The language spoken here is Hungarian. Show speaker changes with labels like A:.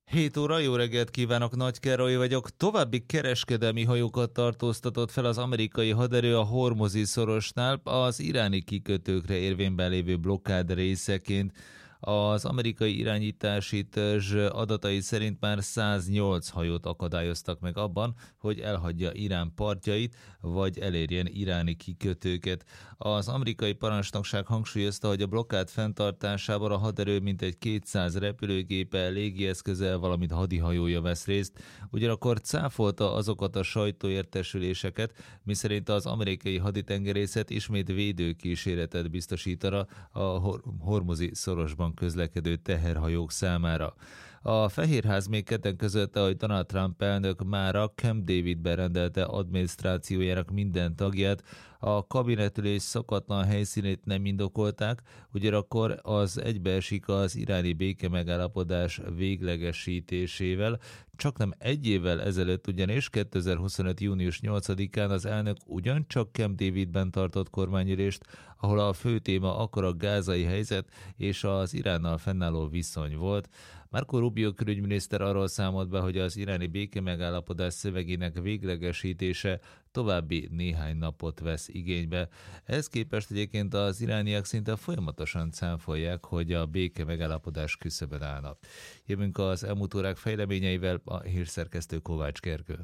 A: 7 óra, jó reggelt kívánok, Nagy Károly vagyok. További kereskedelmi hajókat tartóztatott fel az amerikai haderő a Hormuzi szorosnál az iráni kikötőkre érvényben lévő blokkád részeként. Az amerikai irányítási törzs adatai szerint már 108 hajót akadályoztak meg abban, hogy elhagyja Irán partjait, vagy elérjen iráni kikötőket. Az amerikai parancsnokság hangsúlyozta, hogy a blokkád fenntartásában a haderő mintegy 200 repülőgépe, légieszköze, valamint hadihajója vesz részt. Ugyanakkor cáfolta azokat a sajtóértesüléseket, miszerint az amerikai haditengerészet ismét védőkíséretet biztosítana a Hormuzi szorosban közlekedő teherhajók számára. A Fehérház még kedden közölte, hogy Donald Trump elnök mára Camp Davidben rendelte adminisztrációjának minden tagját, a kabinetülés szokatlan helyszínét nem indokolták, ugyanakkor az egybeesik az iráni béke megállapodás véglegesítésével. Csaknem egy évvel ezelőtt ugyanis 2025. június 8-án az elnök ugyancsak Camp Davidben tartott kormányülést, ahol a fő téma akkor a gázai helyzet és az Iránnal fennálló viszony volt. Marco Rubio külügyminiszter arról számolt be, hogy az iráni béke megállapodás szövegének véglegesítése további néhány napot vesz igénybe. Ehhez képest egyébként az irániak szinte folyamatosan cáfolják, hogy a béke megállapodás küszöbön állnak. Jövünk az elmúlt órák fejleményeivel, a hírszerkesztő Kovács Gergő.